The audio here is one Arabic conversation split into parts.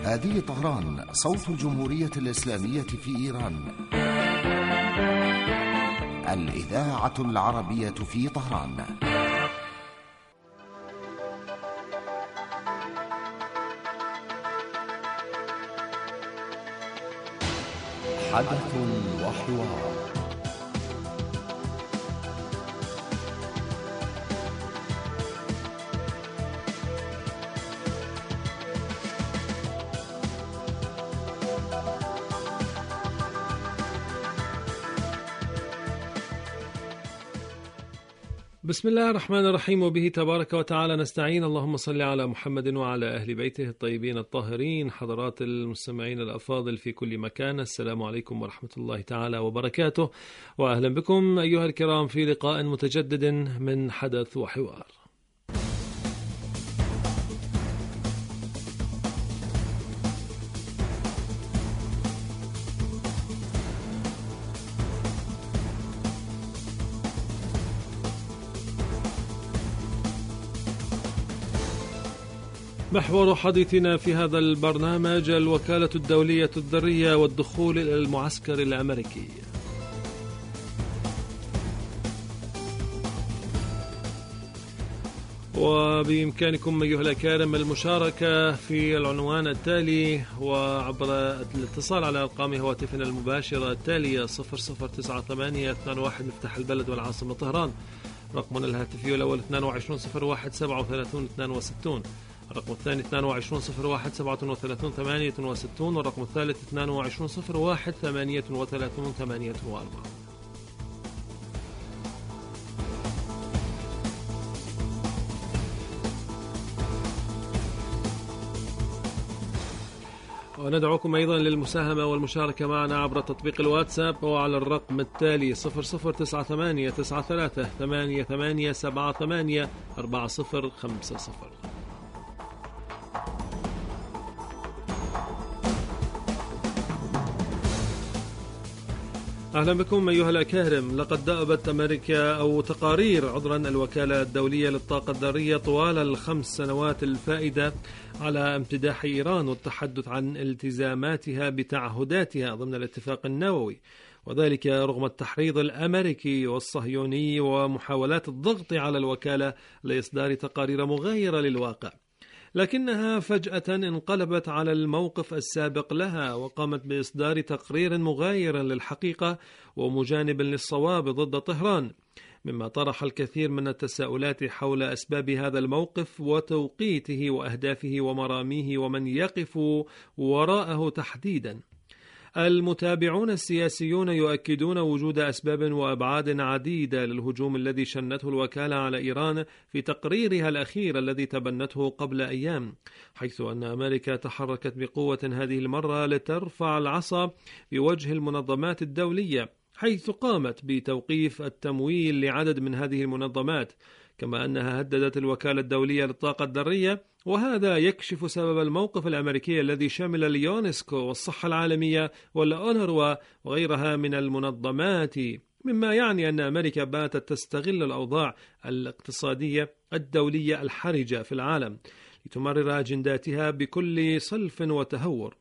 هذه طهران، صوت الجمهورية الإسلامية في إيران. الإذاعة العربية في طهران. حدث وحوار. بسم الله الرحمن الرحيم، وبه تبارك وتعالى نستعين. اللهم صل على محمد وعلى أهل بيته الطيبين الطاهرين. حضرات المستمعين الأفاضل في كل مكان، السلام عليكم ورحمة الله تعالى وبركاته، وأهلا بكم أيها الكرام في لقاء متجدد من حدث وحوار. محور حديثنا في هذا البرنامج الوكالة الدولية الذرية والدخول إلى المعسكر الأمريكي. وبإمكانكم أيها الأكارم المشاركة في العنوان التالي وعبر الاتصال على أرقام هواتفنا المباشرة التالية 0098 مفتاح البلد والعاصمة طهران، رقمنا الهاتفي الأول 22 01 37 62، الرقم الثاني 22 01 37 68، والرقم الثالث 22 01 38 84. وندعوكم أيضا للمساهمة والمشاركة معنا عبر تطبيق الواتساب وعلى الرقم التالي 0098 93 88 78 4050. أهلا بكم أيها الأكارم. لقد دأبت أمريكا أو تقارير الوكالة الدولية للطاقة الذرية طوال ال5 سنوات الفائدة على امتداح إيران والتحدث عن التزاماتها بتعهداتها ضمن الاتفاق النووي، وذلك رغم التحريض الأمريكي والصهيوني ومحاولات الضغط على الوكالة لإصدار تقارير مغايرة للواقع. لكنها فجأة انقلبت على الموقف السابق لها وقامت بإصدار تقرير مغاير للحقيقة ومجانب للصواب ضد طهران، مما طرح الكثير من التساؤلات حول أسباب هذا الموقف وتوقيته وأهدافه ومراميه ومن يقف وراءه تحديدا. المتابعون السياسيون يؤكدون وجود أسباب وأبعاد عديدة للهجوم الذي شنته الوكالة على إيران في تقريرها الأخير الذي تبنته قبل أيام، حيث أن أمريكا تحركت بقوة هذه المرة لترفع العصا بوجه المنظمات الدولية، حيث قامت بتوقيف التمويل لعدد من هذه المنظمات، كما أنها هددت الوكالة الدولية للطاقة الذرية، وهذا يكشف سبب الموقف الأمريكي الذي شمل اليونسكو والصحة العالمية والأونروا وغيرها من المنظمات، مما يعني أن أمريكا باتت تستغل الأوضاع الاقتصادية الدولية الحرجة في العالم لتمرر أجنداتها بكل صلف وتهور.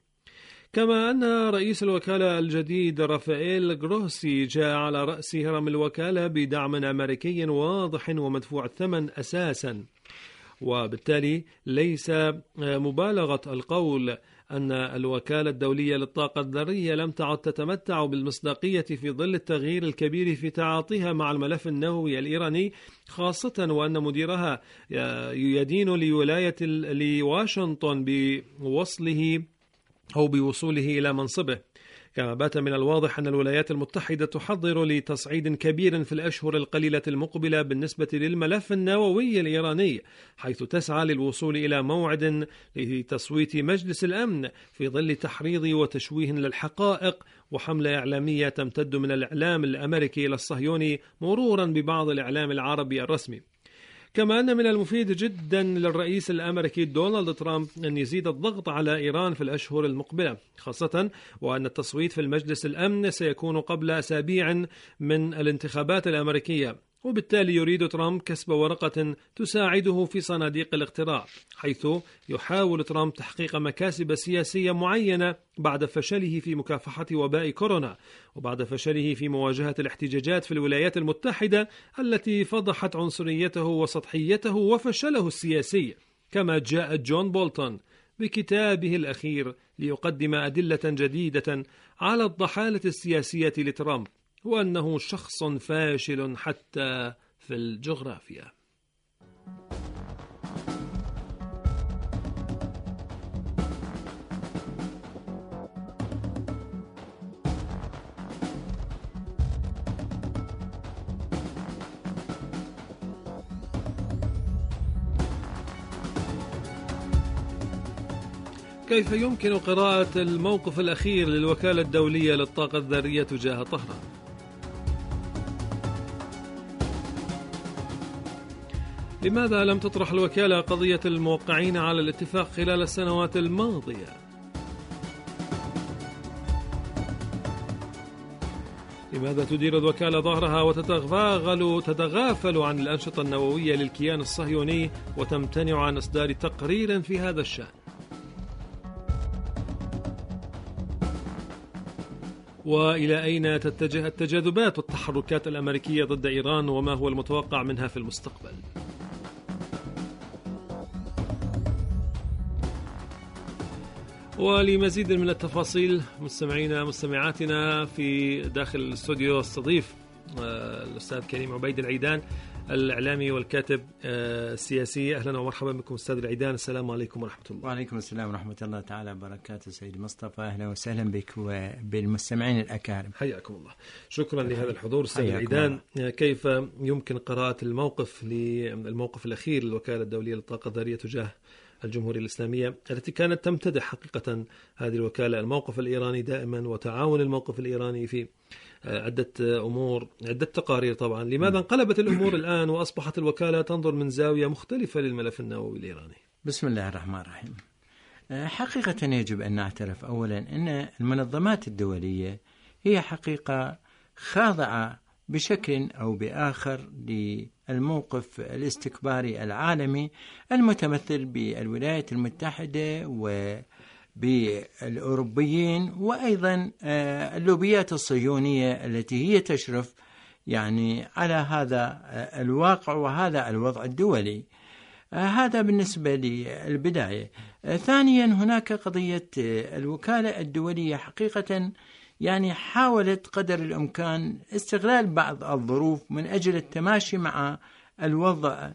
كما أن رئيس الوكالة الجديد رافائيل جروسي جاء على رأس هرم الوكالة بدعم أمريكي واضح ومدفوع الثمن أساسا، وبالتالي ليس مبالغة القول أن الوكالة الدولية للطاقة الذرية لم تعد تتمتع بالمصداقية في ظل التغيير الكبير في تعاطيها مع الملف النووي الإيراني، خاصة وأن مديرها يدين لواشنطن بوصوله إلى منصبه. كما بات من الواضح أن الولايات المتحدة تحضر لتصعيد كبير في الأشهر القليلة المقبلة بالنسبة للملف النووي الإيراني، حيث تسعى للوصول إلى موعد لتصويت مجلس الأمن في ظل تحريض وتشويه للحقائق وحملة إعلامية تمتد من الإعلام الأمريكي إلى الصهيوني مرورا ببعض الإعلام العربي الرسمي. كما أن من المفيد جدا للرئيس الأمريكي دونالد ترامب أن يزيد الضغط على إيران في الأشهر المقبلة، خاصة وأن التصويت في المجلس الأمن سيكون قبل أسابيع من الانتخابات الأمريكية، وبالتالي يريد ترامب كسب ورقة تساعده في صناديق الاقتراع، حيث يحاول ترامب تحقيق مكاسب سياسية معينة بعد فشله في مكافحة وباء كورونا، وبعد فشله في مواجهة الاحتجاجات في الولايات المتحدة التي فضحت عنصريته وسطحيته وفشله السياسي. كما جاء جون بولتون بكتابه الأخير ليقدم أدلة جديدة على الضحالة السياسية لترامب، وأنه شخص فاشل حتى في الجغرافيا. كيف يمكن قراءة الموقف الأخير للوكالة الدولية للطاقة الذرية تجاه طهران؟ لماذا لم تطرح الوكالة قضية الموقعين على الاتفاق خلال السنوات الماضية؟ لماذا تدير الوكالة ظهرها وتتغافل عن الأنشطة النووية للكيان الصهيوني وتمتنع عن إصدار تقرير في هذا الشأن؟ وإلى أين تتجه التجاذبات والتحركات الأمريكية ضد إيران، وما هو المتوقع منها في المستقبل؟ ولمزيد من التفاصيل مستمعينا مستمعاتنا في داخل الاستوديو استضيف الأستاذ كريم عبيد العيدان، الإعلامي والكاتب السياسي. أهلا ومرحبا بكم أستاذ العيدان، السلام عليكم ورحمة الله. وعليكم السلام ورحمة الله تعالى وبركاته سيد مصطفى، أهلا وسهلا بك وبالمستمعين الأكارم. حياكم الله، شكرا لهذا الحضور. أستاذ العيدان، كيف يمكن قراءة الموقف الأخير للوكالة الدولية للطاقة الذرية تجاه الجمهورية الإسلامية التي كانت تمتدح حقيقة هذه الوكالة الموقف الإيراني دائما وتعاون الموقف الإيراني في عدة أمور، عدة تقارير طبعا؟ لماذا انقلبت الأمور الآن وأصبحت الوكالة تنظر من زاوية مختلفة للملف النووي الإيراني؟ بسم الله الرحمن الرحيم. حقيقة يجب أن نعترف أولا أن المنظمات الدولية هي حقيقة خاضعة بشكل أو بآخر للموقف الاستكباري العالمي المتمثل بالولايات المتحدة وبالأوروبيين، وأيضا اللوبيات الصهيونية التي هي تشرف يعني على هذا الواقع وهذا الوضع الدولي. هذا بالنسبة للبداية. ثانيا، هناك قضية الوكالة الدولية حقيقة يعني حاولت قدر الإمكان استغلال بعض الظروف من أجل التماشي مع الوضع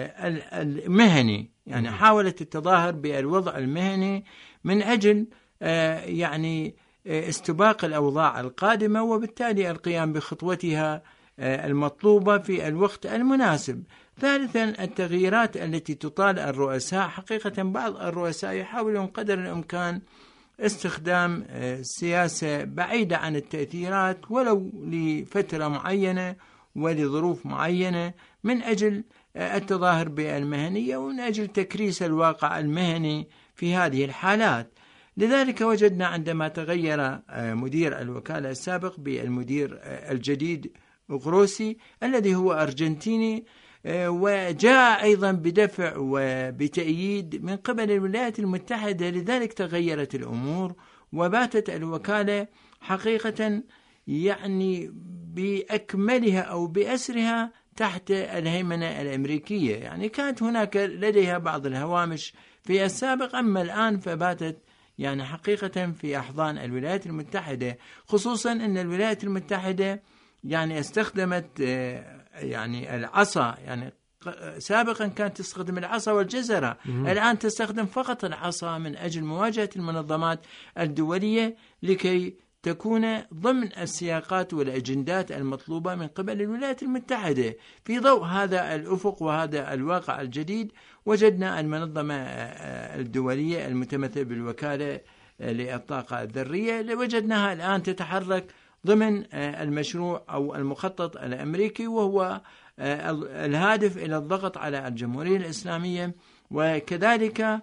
المهني، يعني حاولت التظاهر بالوضع المهني من أجل يعني استباق الأوضاع القادمة، وبالتالي القيام بخطوتها المطلوبة في الوقت المناسب. ثالثا، التغييرات التي تطال الرؤساء، حقيقة بعض الرؤساء يحاولون قدر الإمكان استخدام سياسة بعيدة عن التأثيرات ولو لفترة معينة ولظروف معينة من أجل التظاهر بالمهنية ومن أجل تكريس الواقع المهني في هذه الحالات. لذلك وجدنا عندما تغير مدير الوكالة السابق بالمدير الجديد غروسي الذي هو أرجنتيني، وجاء أيضا بدفع وبتأييد من قبل الولايات المتحدة، لذلك تغيرت الأمور وباتت الوكالة حقيقة يعني بأكملها أو بأسرها تحت الهيمنة الأمريكية. يعني كانت هناك لديها بعض الهوامش في السابق، أما الآن فباتت يعني حقيقة في أحضان الولايات المتحدة، خصوصا أن الولايات المتحدة يعني استخدمت يعني العصا، يعني سابقا كانت تستخدم العصا والجزرة، الآن تستخدم فقط العصا من أجل مواجهة المنظمات الدولية لكي تكون ضمن السياقات والأجندات المطلوبة من قبل الولايات المتحدة. في ضوء هذا الأفق وهذا الواقع الجديد وجدنا المنظمة الدولية المتمثلة بالوكالة للطاقة الذرية وجدناها الآن تتحرك ضمن المشروع أو المخطط الأمريكي، وهو الهادف إلى الضغط على الجمهورية الإسلامية، وكذلك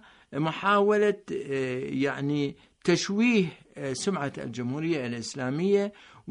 محاولة يعني تشويه سمعة الجمهورية الإسلامية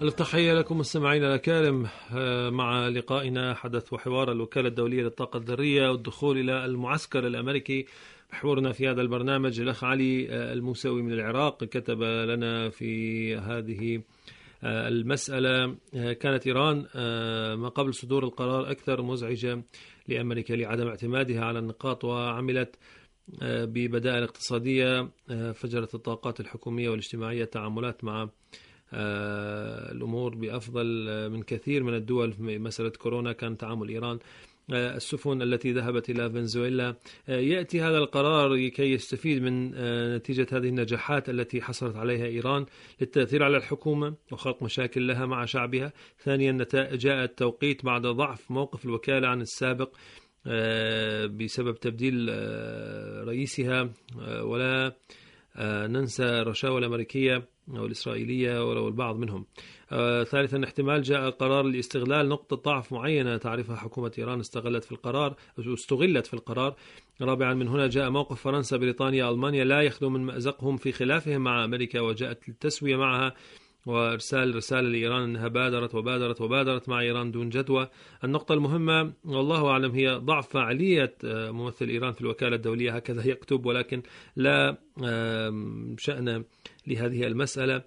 التحية لكم مستمعينا الأكارم، مع لقائنا حدث وحوار الوكالة الدولية للطاقة الذرية والدخول إلى المعسكر الأمريكي. محورنا في هذا البرنامج الأخ علي الموسوي من العراق كتب لنا في هذه المسألة: كانت إيران ما قبل صدور القرار أكثر مزعجة لأمريكا لعدم اعتمادها على النقاط، وعملت ببدائل اقتصادية فجرت الطاقات الحكومية والاجتماعية التعاملات مع الأمور بأفضل من كثير من الدول. في مسألة كورونا كان تعامل إيران، السفن التي ذهبت إلى فنزويلا. يأتي هذا القرار لكي يستفيد من نتيجة هذه النجاحات التي حصلت عليها إيران للتأثير على الحكومة وخلق مشاكل لها مع شعبها. ثانيا، جاء التوقيت بعد ضعف موقف الوكالة عن السابق بسبب تبديل رئيسها، ولا ننسى الرشاوى الأمريكية أو الإسرائيلية ولو البعض منهم. ثالثا، احتمال جاء قرار لاستغلال نقطة ضعف معينة تعرفها حكومة إيران استغلت في القرار. رابعا، من هنا جاء موقف فرنسا، بريطانيا، ألمانيا لا يخلو من مأزقهم في خلافهم مع أمريكا، وجاءت التسوية معها وإرسال رسالة لإيران أنها بادرت مع إيران دون جدوى. النقطة المهمة والله أعلم هي ضعف فاعلية ممثل إيران في الوكالة الدولية، هكذا يكتب، ولكن لا شأن لهذه المسألة.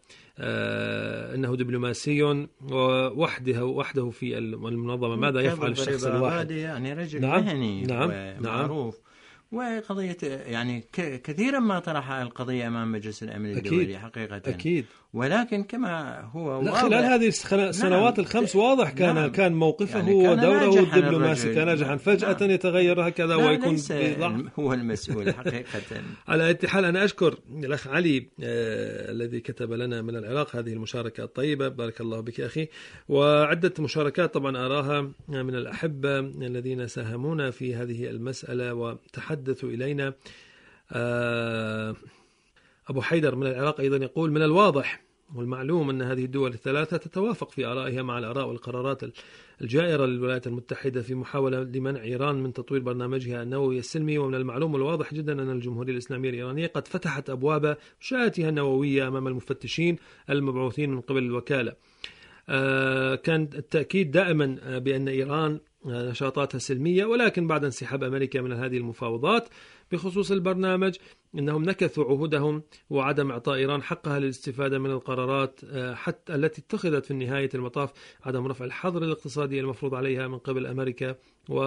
إنه دبلوماسي وحده في المنظمة. ماذا يفعل الشخص الواحد؟ يعني رجل مهني معروف. وقضية يعني كثيرا ما طرح القضية أمام مجلس الأمن الدولي حقيقة. أكيد. ولكن كما هو واضح خلال هذه السنوات الخمس واضح كان موقفه يعني ودوره الدبلوماسي كان ناجحا. فجأة يتغير هكذا ويكون هو المسؤول حقيقة. على أي حال، أنا أشكر الأخ علي الذي كتب لنا من العراق هذه المشاركة الطيبة، بارك الله بك أخي. وعدة مشاركات طبعا أراها من الأحبة الذين ساهمونا في هذه المسألة وتحدثوا إلينا. أبو حيدر من العراق أيضا يقول: من الواضح والمعلوم أن هذه الدول الثلاثة تتوافق في آرائها مع الآراء والقرارات الجائرة للولايات المتحدة في محاولة لمنع إيران من تطوير برنامجها النووي السلمي. ومن المعلوم والواضح جدا أن الجمهورية الإسلامية الإيرانية قد فتحت أبواب منشآتها النووية أمام المفتشين المبعوثين من قبل الوكالة. كان التأكيد دائما بأن إيران نشاطاتها سلمية، ولكن بعد انسحاب أمريكا من هذه المفاوضات بخصوص البرنامج إنهم نكثوا عهودهم وعدم إعطاء إيران حقها للاستفادة من القرارات حتى التي اتخذت في نهاية المطاف، عدم رفع الحظر الاقتصادي المفروض عليها من قبل أمريكا،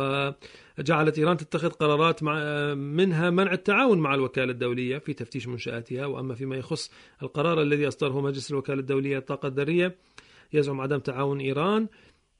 وجعلت إيران تتخذ قرارات منها منع التعاون مع الوكالة الدولية في تفتيش منشآتها. وأما فيما يخص القرار الذي أصدره مجلس الوكالة الدولية للطاقة الذرية يزعم عدم تعاون إيران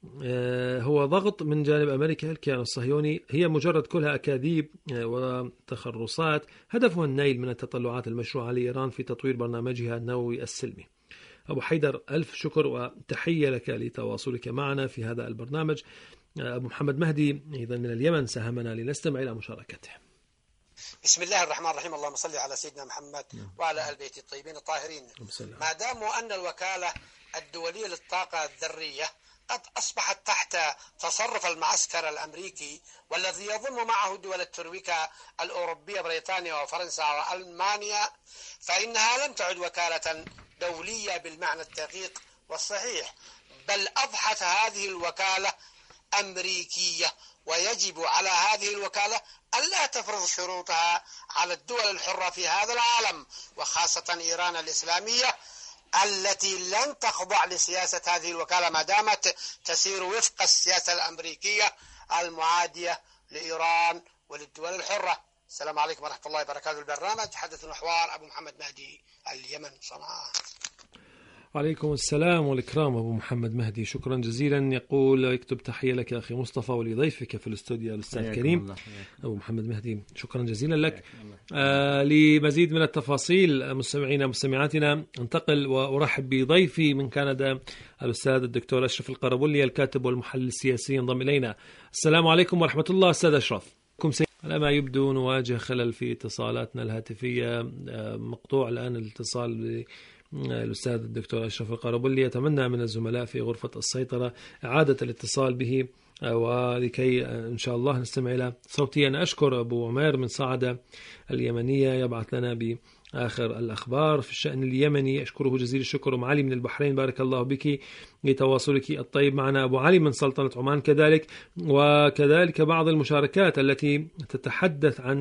هو ضغط من جانب أمريكا الكيان الصهيوني، هي مجرد كلها أكاذيب وتخرصات هدفها النيل من التطلعات المشروعة لإيران في تطوير برنامجها النووي السلمي. أبو حيدر، ألف شكر وتحية لك لتواصلك معنا في هذا البرنامج. أبو محمد مهدي أيضا من اليمن ساهمنا، لنستمع إلى مشاركته. بسم الله الرحمن الرحيم. اللهم صل على سيدنا محمد وعلى آل بيته الطيبين الطاهرين. ما داموا أن الوكالة الدولية للطاقة الذرية قد أصبحت تحت تصرف المعسكر الأمريكي، والذي يضم معه دول الترويكا الأوروبية بريطانيا وفرنسا وألمانيا، فإنها لم تعد وكالة دولية بالمعنى الدقيق والصحيح، بل أضحت هذه الوكالة أمريكية. ويجب على هذه الوكالة ألا تفرض شروطها على الدول الحرة في هذا العالم، وخاصة إيران الإسلامية التي لن تخضع لسياسة هذه الوكالة ما دامت تسير وفق السياسة الأمريكية المعادية لإيران وللدول الحرة. السلام عليكم ورحمة الله وبركاته. البرنامج حدث وحوار، أبو محمد مهدي، اليمن، صنعاء. وعليكم السلام والإكرام أبو محمد مهدي، شكرا جزيلا. يقول يكتب: تحية لك أخي مصطفى ولضيفك في الاستوديو الأستاذ الكريم أبو محمد مهدي، شكرا جزيلا لك. لمزيد من التفاصيل مستمعينا مستمعاتنا انتقل وأرحب بضيفي من كندا الأستاذ الدكتور أشرف القربلي، الكاتب والمحلل السياسي، ينضم إلينا. السلام عليكم ورحمة الله أستاذ أشرف. على ما يبدو نواجه خلل في اتصالاتنا الهاتفية، مقطوع الآن الاتصال الأستاذ الدكتور أشرف القربلي. يتمنى من الزملاء في غرفة السيطرة إعادة الاتصال به ولكي إن شاء الله نستمع إلى صوتي. أنا أشكر أبو عمير من صعدة اليمنية يبعث لنا آخر الأخبار في الشأن اليمني. أشكره جزيل الشكر أم علي من البحرين، بارك الله بك لتواصلك الطيب معنا. أبو علي من سلطنة عمان كذلك، وكذلك بعض المشاركات التي تتحدث عن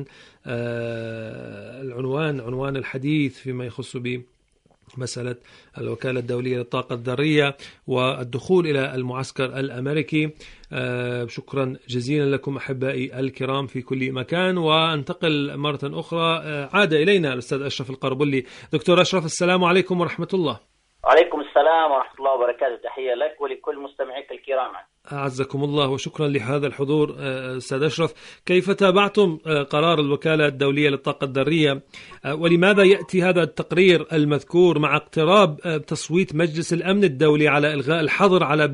عنوان الحديث فيما يخص مسألة الوكالة الدولية للطاقة الذرية والدخول إلى المعسكر الأمريكي. شكرا جزيلا لكم أحبائي الكرام في كل مكان. وانتقل مرة أخرى، عاد إلينا الأستاذ أشرف القربلي. دكتور أشرف، السلام عليكم ورحمة الله. وعليكم السلام ورحمة الله وبركاته. تحية لك ولكل مستمعيك الكرام. أعزكم الله وشكرا لهذا الحضور. أستاذ أشرف، كيف تابعتم قرار الوكالة الدولية للطاقة الذرية، ولماذا يأتي هذا التقرير المذكور مع اقتراب تصويت مجلس الأمن الدولي على إلغاء الحظر على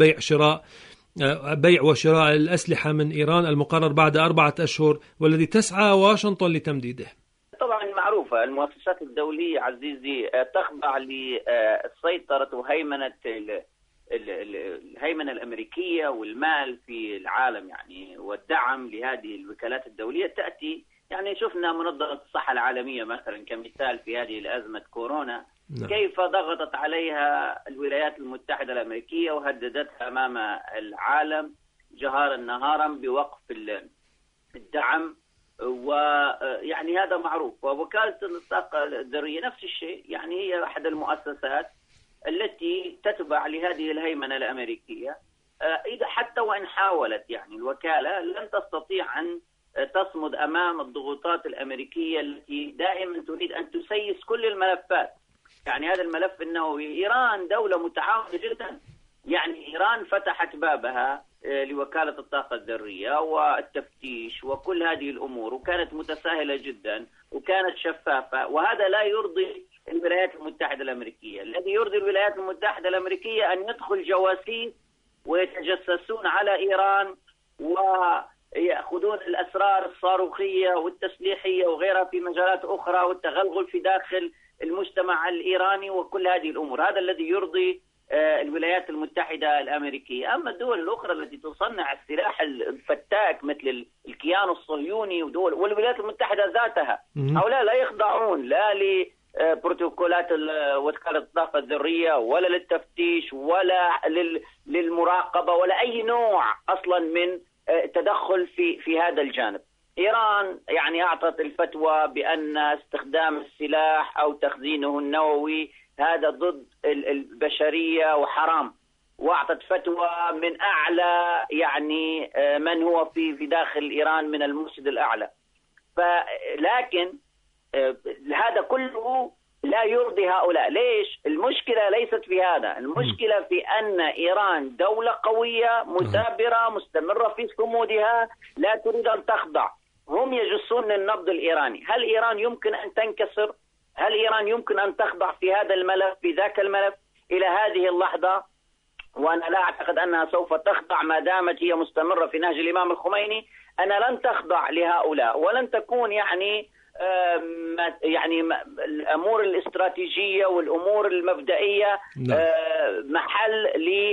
بيع وشراء الأسلحة من إيران المقرر بعد 4 أشهر، والذي تسعى واشنطن لتمديده؟ طبعا معروفة المؤسسات الدولية عزيزي تخضع لسيطرة وهيمنة الهيمنة الأمريكية والمال في العالم يعني، والدعم لهذه الوكالات الدولية تأتي يعني شفنا منظمة الصحة العالمية مثلا كمثال في هذه الأزمة كورونا كيف ضغطت عليها الولايات المتحدة الأمريكية وهددتها أمام العالم جهارا نهارا بوقف الدعم، ويعني هذا معروف. ووكالة الطاقة الذرية نفس الشيء، يعني هي أحد المؤسسات التي تتبع لهذه الهيمنة الأمريكية. إذا حتى وإن حاولت يعني الوكالة لن تستطيع أن تصمد أمام الضغوطات الأمريكية التي دائما تريد أن تسيس كل الملفات. يعني هذا الملف النووي، إيران دولة متعاونة جدا، يعني إيران فتحت بابها لوكالة الطاقة الذرية والتفتيش وكل هذه الأمور، وكانت متساهلة جدا وكانت شفافة، وهذا لا يرضي الولايات المتحدة الأمريكية. الذي يرضي الولايات المتحدة الأمريكية أن يدخل جواسيس ويتجسسون على إيران ويأخذون الأسرار الصاروخية والتسليحية وغيرها في مجالات أخرى، والتغلغل في داخل المجتمع الإيراني وكل هذه الأمور. هذا الذي يرضي الولايات المتحدة الأمريكية. أما الدول الأخرى التي تصنع السلاح الفتاك مثل الكيان الصهيوني ودول والولايات المتحدة ذاتها، هؤلاء لا يخضعون لا لبروتوكولات وكالة الطاقة الذرية ولا للتفتيش ولا للمراقبة ولا أي نوع أصلا من تدخل في هذا الجانب. إيران يعني أعطت الفتوى بأن استخدام السلاح أو تخزينه النووي هذا ضد البشرية وحرام، وأعطت فتوى من أعلى يعني من هو في داخل إيران من المرشد الأعلى. لكن هذا كله لا يرضي هؤلاء. ليش؟ المشكلة ليست في هذا، المشكلة في أن إيران دولة قوية مثابرة مستمرة في صمودها لا تريد أن تخضع. هم يجسون النبض الإيراني. هل إيران يمكن أن تنكسر؟ هل إيران يمكن أن تخضع في هذا الملف في ذاك الملف إلى هذه اللحظة؟ وأنا لا أعتقد أنها سوف تخضع ما دامت هي مستمرة في نهج الإمام الخميني. أنا لن تخضع لهؤلاء ولن تكون يعني الأمور الاستراتيجية والأمور المبدئية محل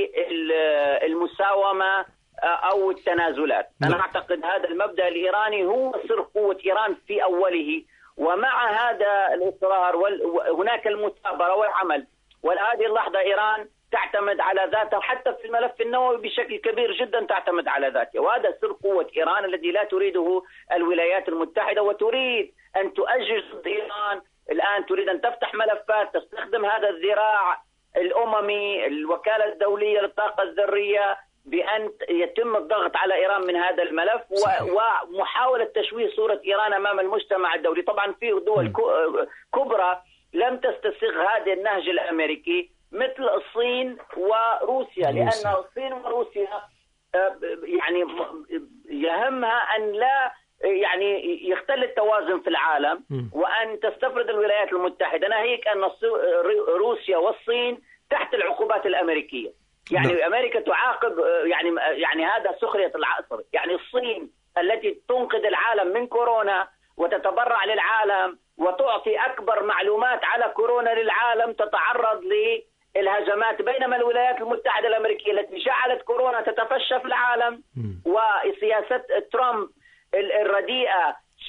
للمساومة أو التنازلات. أنا أعتقد هذا المبدأ الإيراني هو سر قوة إيران في أوله، ومع هذا الإصرار وهناك المثابرة والعمل. وهذه اللحظة إيران تعتمد على ذاتها حتى في الملف النووي بشكل كبير جدا، تعتمد على ذاتها، وهذا سر قوة إيران الذي لا تريده الولايات المتحدة، وتريد أن تؤجج ضد إيران. الآن تريد أن تفتح ملفات تستخدم هذا الذراع الأممي الوكالة الدولية للطاقة الذرية بأن يتم الضغط على إيران من هذا الملف ومحاولة تشويه صورة إيران أمام المجتمع الدولي. طبعا في دول كبرى لم تستسيغ هذا النهج الأمريكي مثل الصين وروسيا، لأن الصين وروسيا يعني يهمها أن لا يعني يختل التوازن في العالم وأن تستفرد الولايات المتحدة، ناهيك أن روسيا والصين تحت العقوبات الأمريكية. يعني أمريكا تعاقب يعني هذا سخرية العصر. يعني الصين التي تنقذ العالم من كورونا وتتبرع للعالم وتعطي أكبر معلومات على كورونا للعالم تتعرض للهجمات، بينما الولايات المتحدة الأمريكية التي جعلت كورونا تتفشى في العالم وسياسة ترامب الرديئة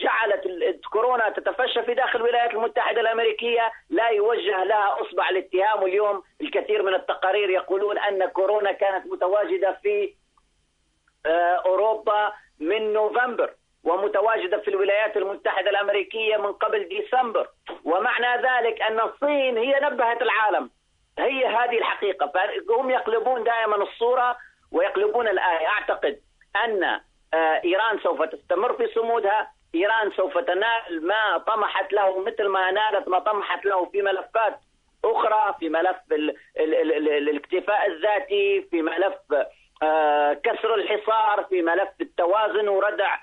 جعلت كورونا تتفشى في داخل الولايات المتحدة الأمريكية لا يوجه لها أصبع الاتهام. واليوم الكثير من التقارير يقولون أن كورونا كانت متواجدة في أوروبا من نوفمبر ومتواجدة في الولايات المتحدة الأمريكية من قبل ديسمبر، ومعنى ذلك أن الصين هي نبهت العالم. هي هذه الحقيقة، فهم يقلبون دائما الصورة ويقلبون الآية. أعتقد أن إيران سوف تستمر في صمودها، إيران سوف تنال ما طمحت له مثل ما نالت ما طمحت له في ملفات أخرى، في ملف الاكتفاء الذاتي، في ملف كسر الحصار، في ملف التوازن وردع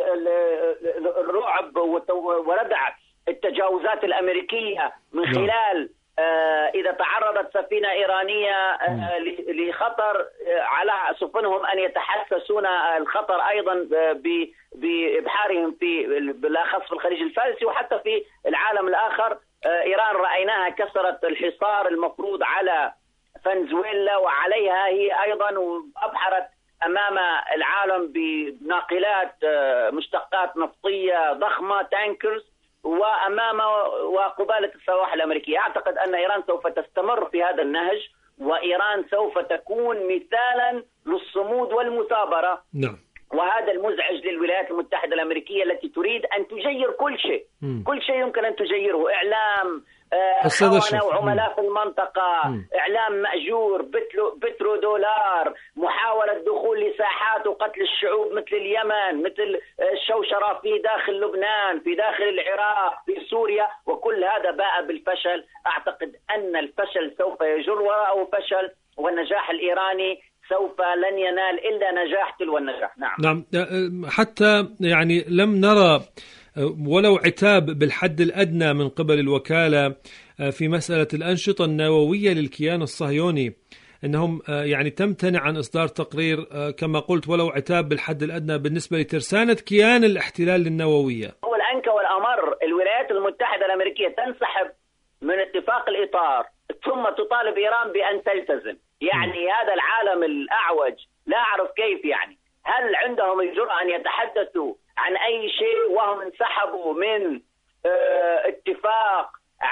الرعب وردع التجاوزات الأمريكية من خلال إذا تعرضت سفينة إيرانية لخطر على سفنهم أن يتحسسون الخطر أيضا بإبحارهم بالأخص في الخليج الفارسي وحتى في العالم الآخر. إيران رأيناها كسرت الحصار المفروض على فنزويلا وعليها هي أيضا، وأبحرت أمام العالم بناقلات مشتقات نفطية ضخمة تانكرز وأمام وقبالة السواحل الأمريكية. أعتقد أن إيران سوف تستمر في هذا النهج، وإيران سوف تكون مثالا للصمود والمثابرة. نعم. وهذا المزعج للولايات المتحدة الأمريكية التي تريد أن تجير كل شيء. كل شيء يمكن أن تجيره، إعلام خونة وعملاء في المنطقة، إعلام مأجور، بترودولار، محاولة دخول لساحات وقتل الشعوب مثل اليمن، مثل الشوشرة في داخل لبنان، في داخل العراق، في سوريا، وكل هذا باء بالفشل. أعتقد أن الفشل سوف يجر وراءه فشل، والنجاح الإيراني سوف لن ينال إلا نجاح تلو النجاح. نعم. حتى يعني لم نرى ولو عتاب بالحد الأدنى من قبل الوكالة في مسألة الأنشطة النووية للكيان الصهيوني، أنهم يعني تمتنع عن إصدار تقرير كما قلت ولو عتاب بالحد الأدنى بالنسبة لترسانة كيان الاحتلال للنووية. هو الأنكى والأمر الولايات المتحدة الأمريكية تنسحب من اتفاق الإطار ثم تطالب إيران بأن تلتزم. يعني هذا العالم الأعوج لا أعرف كيف، يعني هل عندهم الجرأة أن يتحدثوا عن أي شيء وهم انسحبوا من اتفاق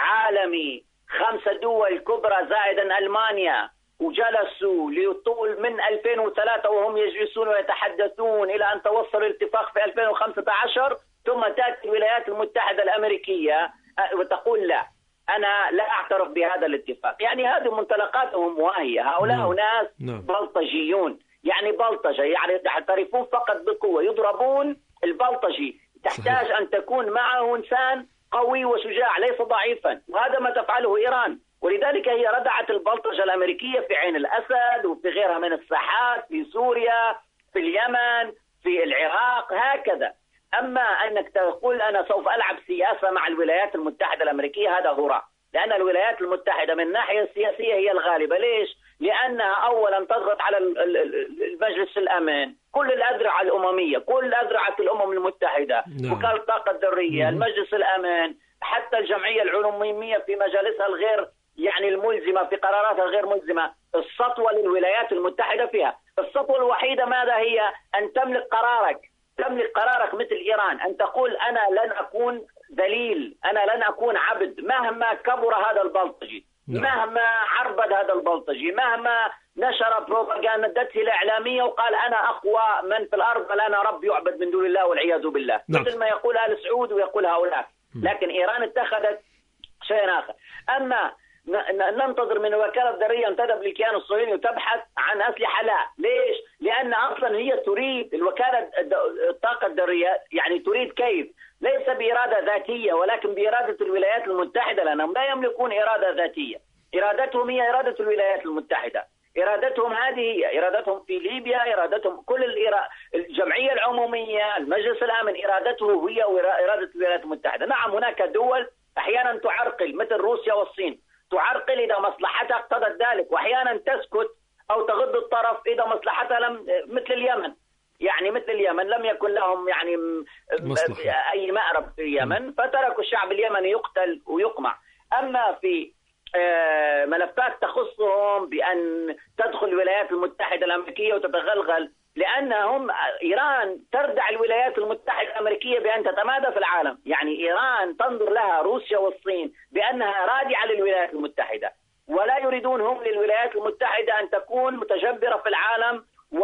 عالمي 5 دول كبرى زائدا ألمانيا، وجلسوا لطول من 2003 وهم يجلسون ويتحدثون إلى أن توصلوا الاتفاق في 2015، ثم تأتي الولايات المتحدة الأمريكية وتقول لا، أنا لا أعترف بهذا الاتفاق. يعني هذه منطلقاتهم واهية. هؤلاء ناس بلطجيون، يعني بلطجة، يعني يعترفون فقط بقوة، يضربون. البلطجي تحتاج أن تكون معه إنسان قوي وشجاع ليس ضعيفا، وهذا ما تفعله إيران. ولذلك هي ردعت البلطجة الأمريكية في عين الأسد وفي غيرها من الساحات، في سوريا، في اليمن، في العراق، هكذا. أما أنك تقول أنا سوف ألعب سياسة مع الولايات المتحدة الأمريكية، هذا هراء، لأن الولايات المتحدة من الناحية السياسية هي الغالبة. ليش؟ لأنها أولا تضغط على المجلس الأمان، كل الأذرع الأممية، كل أذرعة الأمم المتحدة، وكالة الطاقة الذرية، المجلس الأمان، حتى الجمعية العمومية في مجالسها الغير يعني الملزمة، في قراراتها الغير ملزمة. السطوة للولايات المتحدة فيها. السطوة الوحيدة ماذا هي؟ أن تملك قرارك، تملك قرارك مثل إيران، أن تقول أنا لن أكون ذليل، أنا لن أكون عبد مهما كبر هذا البلطجي، مهما عربد هذا البلطجي، مهما نشر بروباغاندته الإعلامية وقال أنا أقوى من في الأرض بل أنا رب يعبد من دون الله والعياذ بالله، مثل ما يقول آل سعود ويقول هؤلاء. لكن إيران اتخذت شيء آخر. أما ننتظر من الوكالة الذرية أن تذهب للكيان الصهيوني وتبحث عن أسلحة؟ لا. ليش؟ لأن أصلا هي تريد الوكالة الطاقة الذرية، يعني تريد كيف؟ ليس بإرادة ذاتية ولكن بإرادة الولايات المتحدة، لأنهم لا يملكون إرادة ذاتية. إرادتهم هي إرادة الولايات المتحدة، إرادتهم هذه هي إرادتهم في ليبيا، إرادتهم كل الجمعية العمومية، المجلس الأمن، إرادته هي إرادة الولايات المتحدة. نعم هناك دول أحيانا تعرقل مثل روسيا والصين، تعرقل إذا مصلحتها اقتضت ذلك، وأحيانا تسكت أو تغض الطرف إذا مصلحتها لم، مثل اليمن. يعني مثل اليمن لم يكن لهم يعني أي مأرب في اليمن، فتركوا الشعب اليمني يقتل ويقمع. أما في ملفات تخصهم بأن تدخل الولايات المتحدة الأمريكية وتتغلغل لأنهم إيران تردع الولايات المتحدة الأمريكية بأن تتمادى في العالم. يعني إيران تنظر لها روسيا والصين بأنها رادعة للولايات المتحدة، ولا يريدون هم للولايات المتحدة أن تكون متجبرة في العالم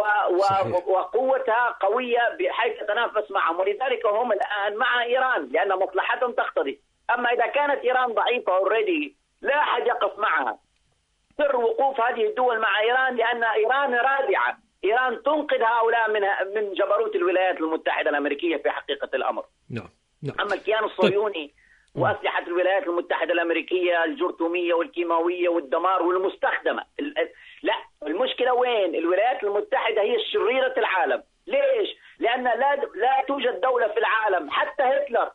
وقوتها قوية بحيث تتنافس معهم، ولذلك هم الآن مع إيران لأن مصلحتهم تقتضي. أما إذا كانت إيران ضعيفة already لا أحد يقف معها. سر وقوف هذه الدول مع إيران لأن إيران رادعة، إيران تنقذ هؤلاء من جبروت الولايات المتحدة الأمريكية في حقيقة الأمر. نعم. أما الكيان الصهيوني وأسلحة الولايات المتحدة الأمريكية الجرثومية والكيماوية والدمار والمستخدمة، لا، المشكلة وين؟ الولايات المتحدة هي شريرة العالم. ليش؟ لأن لا توجد دولة في العالم، حتى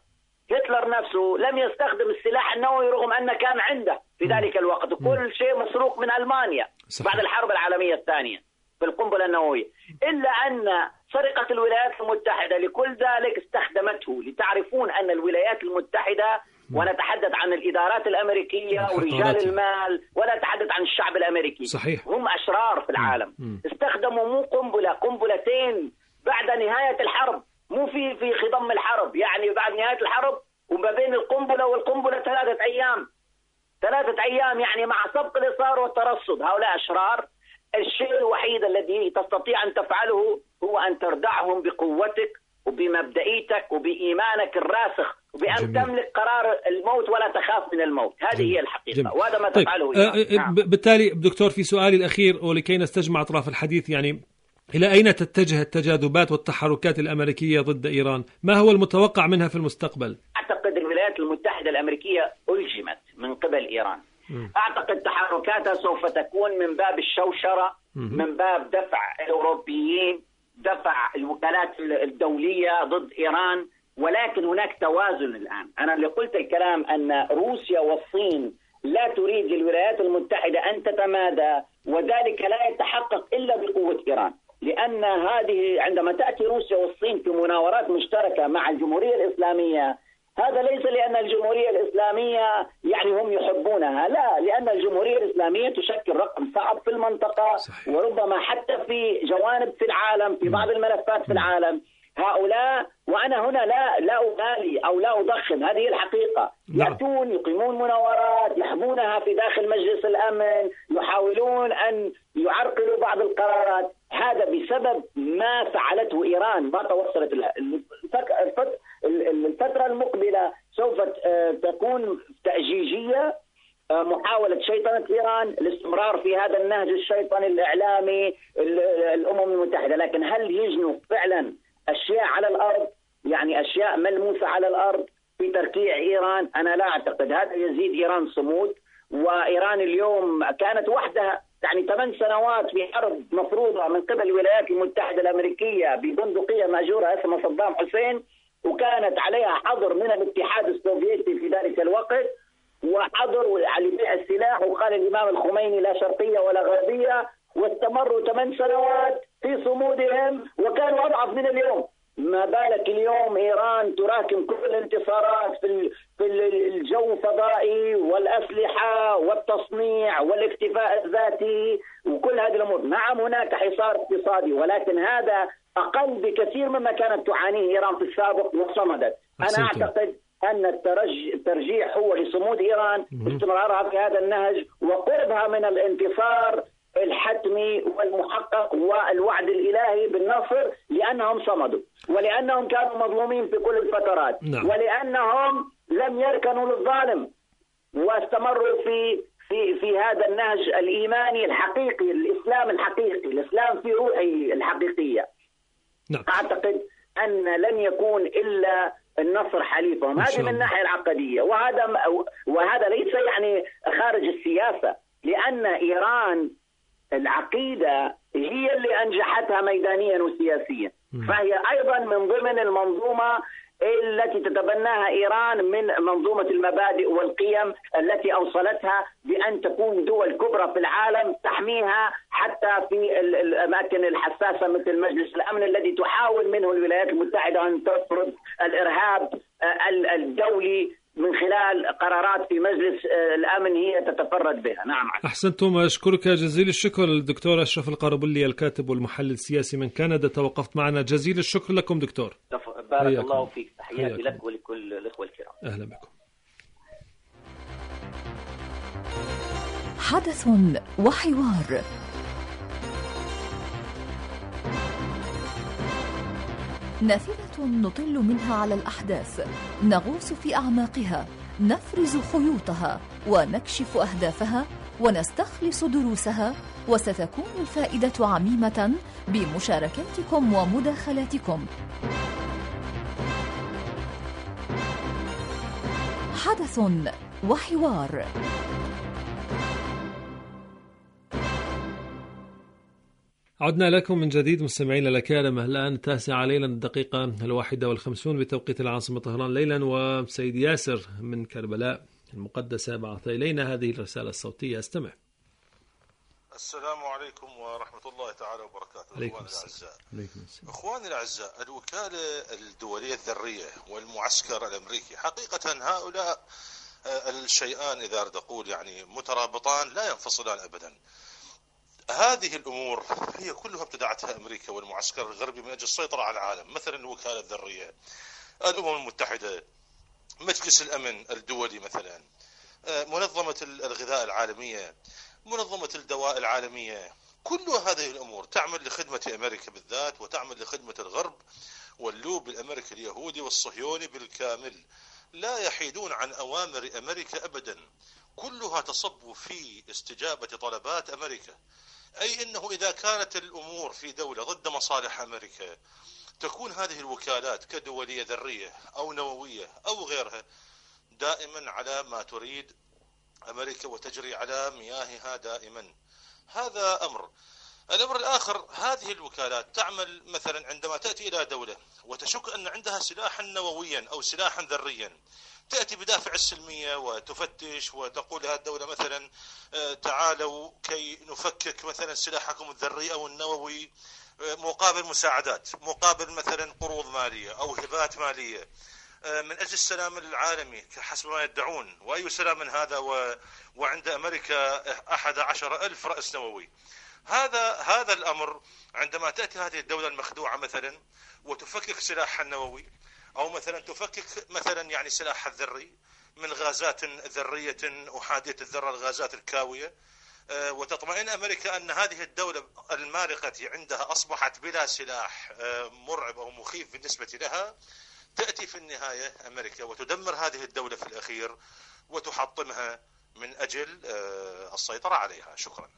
هتلر نفسه لم يستخدم السلاح النووي رغم أن كان عنده في ذلك الوقت، وكل شيء مسروق من ألمانيا بعد الحرب العالمية الثانية بالقنبلة النووية، إلا أن سرقة الولايات المتحدة لكل ذلك استخدمته. لتعرفون أن الولايات المتحدة، ونتحدث عن الإدارات الأمريكية ورجال المال ولا نتحدث عن الشعب الأمريكي، صحيح. هم أشرار في العالم. استخدموا مو قنبلتين بعد نهاية الحرب، مو في خضم الحرب، يعني بعد نهاية الحرب وما بين القنبلة والقنبلة 3 أيام، 3 أيام، يعني مع سبق الإصرار والترصد. هؤلاء أشرار. الشيء الوحيد الذي تستطيع أن تفعله هو أن تردعهم بقوتك وبمبدئيتك وبإيمانك الراسخ وبأن تملك قرار الموت ولا تخاف من الموت. هذه هي الحقيقة، وهذا ما تفعله. بالتالي دكتور، في سؤالي الأخير ولكي نستجمع أطراف الحديث، يعني إلى أين تتجه التجاذبات والتحركات الأمريكية ضد إيران؟ ما هو المتوقع منها في المستقبل؟ أعتقد الولايات المتحدة الأمريكية ألجمت من قبل إيران. أعتقد تحركاتها سوف تكون من باب الشوشرة، من باب دفع الأوروبيين، دفع الوكالات الدولية ضد إيران. ولكن هناك توازن الآن. أنا اللي قلت الكلام أن روسيا والصين لا تريد للولايات المتحدة أن تتمادى، وذلك لا يتحقق إلا بقوة إيران. لأن هذه عندما تأتي روسيا والصين في مناورات مشتركة مع الجمهورية الإسلامية، هذا ليس لأن الجمهورية الإسلامية يعني هم يحبونها، لا، لأن الجمهورية الإسلامية تشكل رقم صعب في المنطقة. صحيح. وربما حتى في جوانب في العالم، في بعض الملفات في العالم. هؤلاء، وأنا هنا لا أغالي أو لا أضخم، هذه الحقيقة، يأتون يقيمون مناورات يحمونها في داخل مجلس الأمن، يحاولون أن يعرقلوا بعض القرارات. هذا بسبب ما فعلته إيران، ما توصلت لها. الفترة المقبلة سوف تكون تأجيجية، محاولة شيطنة إيران، الاستمرار في هذا النهج الشيطاني الإعلامي الأمم المتحدة. لكن هل يجنوا فعلا أشياء على الأرض، يعني أشياء ملموسة على الأرض في تركيع إيران؟ أنا لا أعتقد. هذا يزيد إيران صمود. وإيران اليوم كانت وحدها، يعني 8 سنوات في حرب مفروضة من قبل الولايات المتحدة الأمريكية ببندقية مأجورة اسمها صدام حسين، وكانت عليها حظر من الاتحاد السوفيتي في ذلك الوقت، وحظر على بيع السلاح، وقال الإمام الخميني لا شرقية ولا غربية، واستمروا 8 سنوات في صمودهم وكانوا أضعف من اليوم. ما بالك اليوم إيران تراكم كل الانتصارات في الجو الفضائي والأسلحة والتصنيع والاكتفاء الذاتي وكل هذه الأمور. نعم هناك حصار اقتصادي، ولكن هذا أقل بكثير مما كانت تعانيه إيران في السابق وصمدت. أنا أعتقد أن الترجيح هو لصمود إيران، استمرارها في هذا النهج وقربها من الانتصار الحتمي والمحقق والوعد الإلهي بالنصر، لأنهم صمدوا ولأنهم كانوا مظلومين في كل الفترات. ولأنهم لم يركنوا للظالم واستمروا في هذا النهج الإيماني الحقيقي، الإسلام الحقيقي، الإسلام في روحه الحقيقية. أعتقد أن لن يكون إلا النصر حليفهم. هذه من الناحية العقدية، وهذا ليس يعني خارج السياسة، لأن إيران العقيدة هي اللي أنجحتها ميدانيا وسياسيا، فهي أيضا من ضمن المنظومة التي تتبناها إيران من منظومة المبادئ والقيم التي أوصلتها بأن تكون دول كبرى في العالم تحميها حتى في الأماكن الحساسة مثل مجلس الأمن الذي تحاول منه الولايات المتحدة أن تفرض الإرهاب الدولي من خلال قرارات في مجلس الأمن هي تتفرد بها. نعم. أحسنتم. أشكرك جزيل الشكر الدكتور أشرف القربلي الكاتب والمحلل السياسي من كندا، توقفت معنا. جزيل الشكر لكم دكتور. بارك الله فيك. تحياتي لك ولكل الإخوة الكرام. أهلا بكم. حدث وحوار. نافذة نطل منها على الأحداث، نغوص في أعماقها، نفرز خيوطها ونكشف أهدافها ونستخلص دروسها، وستكون الفائدة عميمة بمشاركاتكم ومداخلاتكم. حدث وحوار. عدنا لكم من جديد مستمعينا الأكارم. الآن 9 ليلا الدقيقة 51 بتوقيت العاصمة طهران ليلا. وسيد ياسر من كربلاء المقدسة بعث إلينا هذه الرسالة الصوتية، استمع. السلام عليكم ورحمة الله تعالى وبركاته. أخواني الأعزاء، أخواني الأعزاء، الوكالة الدولية الذرية والمعسكر الأمريكي، حقيقة هؤلاء الشيئان إذا أريد أقول يعني مترابطان لا ينفصلان أبدا. هذه الأمور هي كلها ابتدعتها أمريكا والمعسكر الغربي من أجل السيطرة على العالم. مثلا الوكالة الذرية، الأمم المتحدة، مجلس الأمن الدولي، مثلا منظمة الغذاء العالمية، منظمة الدواء العالمية، كل هذه الأمور تعمل لخدمة أمريكا بالذات وتعمل لخدمة الغرب واللوب الأمريكي اليهودي والصهيوني بالكامل. لا يحيدون عن أوامر أمريكا أبدا، كلها تصب في استجابة طلبات أمريكا. أي أنه إذا كانت الأمور في دولة ضد مصالح أمريكا تكون هذه الوكالات كدولية ذرية أو نووية أو غيرها دائما على ما تريد أمريكا وتجري على مياهها دائما. هذا أمر. الأمر الآخر، هذه الوكالات تعمل مثلا عندما تأتي إلى دولة وتشك أن عندها سلاحا نوويا أو سلاحا ذريا، تأتي بدافع السلمية وتفتش وتقول لها الدولة مثلا تعالوا كي نفكك مثلا سلاحكم الذري أو النووي مقابل مساعدات، مقابل مثلا قروض مالية أو هبات مالية من أجل السلام العالمي حسب ما يدعون. وأي سلام من هذا وعند أمريكا 11,000 رأس نووي؟ هذا الأمر عندما تأتي هذه الدولة المخدوعة مثلا وتفكك سلاحها النووي أو مثلا تفكك مثلا يعني سلاحها الذري من غازات ذرية أحادية الذرة، الغازات الكاوية، وتطمئن أمريكا أن هذه الدولة المارقة عندها أصبحت بلا سلاح مرعب أو مخيف بالنسبة لها، تأتي في النهاية أمريكا وتدمر هذه الدولة في الأخير وتحطمها من أجل السيطرة عليها.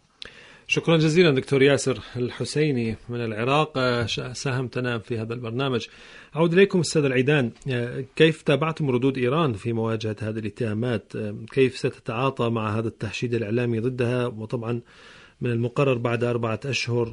شكرا جزيلا دكتور ياسر الحسيني من العراق، ساهمتنا في هذا البرنامج. أعود إليكم أستاذ العيدان، كيف تابعتم ردود إيران في مواجهة هذه الاتهامات؟ كيف ستتعاطى مع هذا التحشيد الإعلامي ضدها؟ وطبعا من المقرر بعد 4 أشهر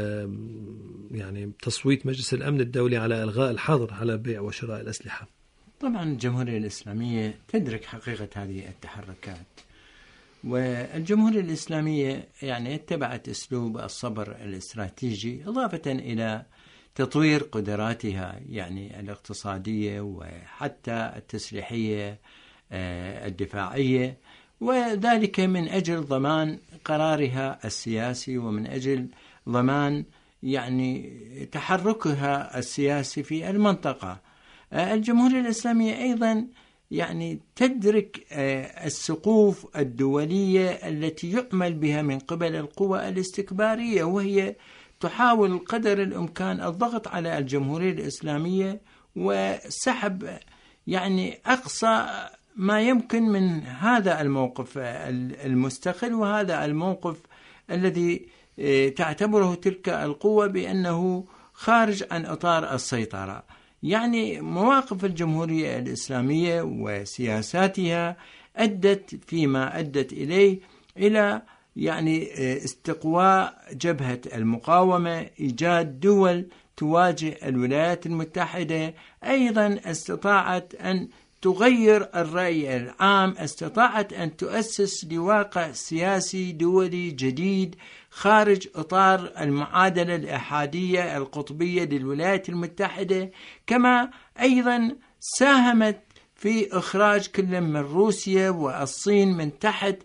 يعني تصويت مجلس الأمن الدولي على إلغاء الحظر على بيع وشراء الأسلحة. طبعا الجمهورية الإسلامية تدرك حقيقة هذه التحركات، والجمهورية الإسلامية يعني اتبعت أسلوب الصبر الاستراتيجي إضافة إلى تطوير قدراتها يعني الاقتصادية وحتى التسليحية الدفاعية، وذلك من أجل ضمان قرارها السياسي ومن أجل ضمان يعني تحركها السياسي في المنطقة. الجمهورية الإسلامية أيضا يعني تدرك السقوف الدولية التي يعمل بها من قبل القوى الاستكبارية، وهي تحاول قدر الإمكان الضغط على الجمهورية الإسلامية وسحب يعني أقصى ما يمكن من هذا الموقف المستقل وهذا الموقف الذي تعتبره تلك القوة بأنه خارج عن إطار السيطرة. يعني مواقف الجمهورية الإسلامية وسياساتها أدت فيما أدت إليه إلى يعني استقواء جبهة المقاومة، إيجاد دول تواجه الولايات المتحدة، أيضا استطاعت أن تغير الرأي العام، استطاعت أن تؤسس لواقع سياسي دولي جديد خارج إطار المعادلة الإحادية القطبية للولايات المتحدة، كما أيضا ساهمت في إخراج كل من روسيا والصين من تحت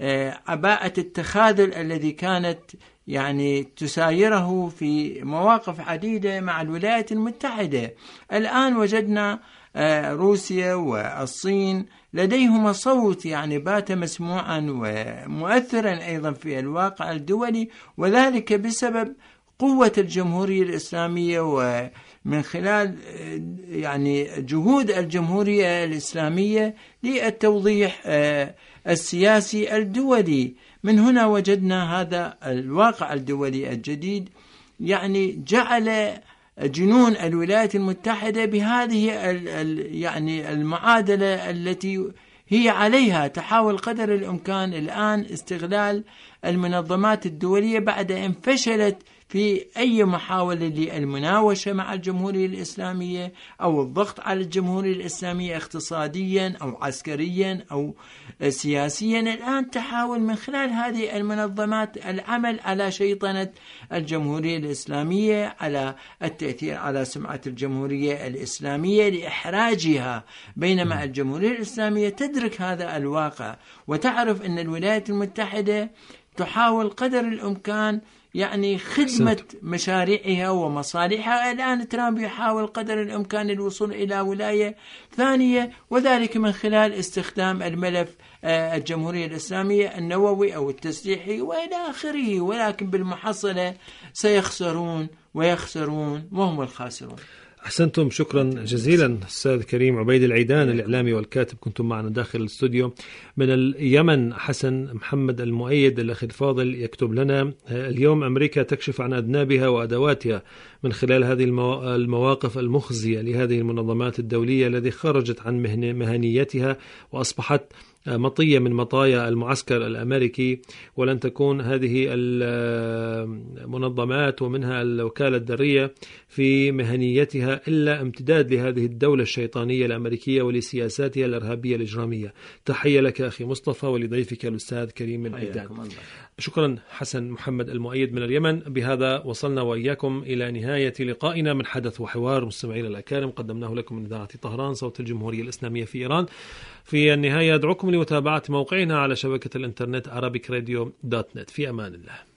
عباءة التخاذل الذي كانت يعني تسايره في مواقف عديدة مع الولايات المتحدة. الآن وجدنا روسيا والصين لديهما صوت يعني بات مسموعا ومؤثرا أيضا في الواقع الدولي، وذلك بسبب قوة الجمهورية الإسلامية ومن خلال يعني جهود الجمهورية الإسلامية للتوضيح السياسي الدولي. من هنا وجدنا هذا الواقع الدولي الجديد يعني جعل جنون الولايات المتحدة بهذه يعني المعادلة التي هي عليها، تحاول قدر الإمكان الآن استغلال المنظمات الدولية بعد أن فشلت في أي محاولة للمناوشة مع الجمهورية الإسلامية أو الضغط على الجمهورية الإسلامية اقتصاديا أو عسكريا أو سياسيا. الآن تحاول من خلال هذه المنظمات العمل على شيطنة الجمهورية الإسلامية، على التأثير على سمعة الجمهورية الإسلامية لإحراجها، بينما الجمهورية الإسلامية تدرك هذا الواقع وتعرف أن الولايات المتحدة تحاول قدر الإمكان يعني خدمة مشاريعها ومصالحها. الآن ترامب يحاول قدر الإمكان الوصول إلى ولاية ثانية، وذلك من خلال استخدام الملف الجمهورية الإسلامية النووي أو التسليحي وإلى آخره، ولكن بالمحصلة سيخسرون ويخسرون وهم الخاسرون. أحسنتم، شكرا جزيلا أستاذ كريم عبيد العيدان الإعلامي والكاتب، كنتم معنا داخل الاستوديو. من اليمن حسن محمد المؤيد الأخ الفاضل يكتب لنا: اليوم أمريكا تكشف عن أذنابها وأدواتها من خلال هذه المواقف المخزية لهذه المنظمات الدولية التي خرجت عن مهنيتها وأصبحت مطية من مطايا المعسكر الأمريكي، ولن تكون هذه المنظمات ومنها الوكالة الذرية في مهنيتها إلا امتداد لهذه الدولة الشيطانية الأمريكية ولسياساتها الإرهابية الإجرامية. تحية لك أخي مصطفى ولضيفك الأستاذ كريم العيدان. شكرا حسن محمد المؤيد من اليمن. بهذا وصلنا وإياكم إلى نهاية لقائنا من حدث وحوار. مستمعينا الأكارم، قدمناه لكم من إذاعة طهران صوت الجمهورية الإسلامية في إيران. في النهاية أدعوكم لمتابعة موقعنا على شبكة الإنترنت arabicradio.net. في أمان الله.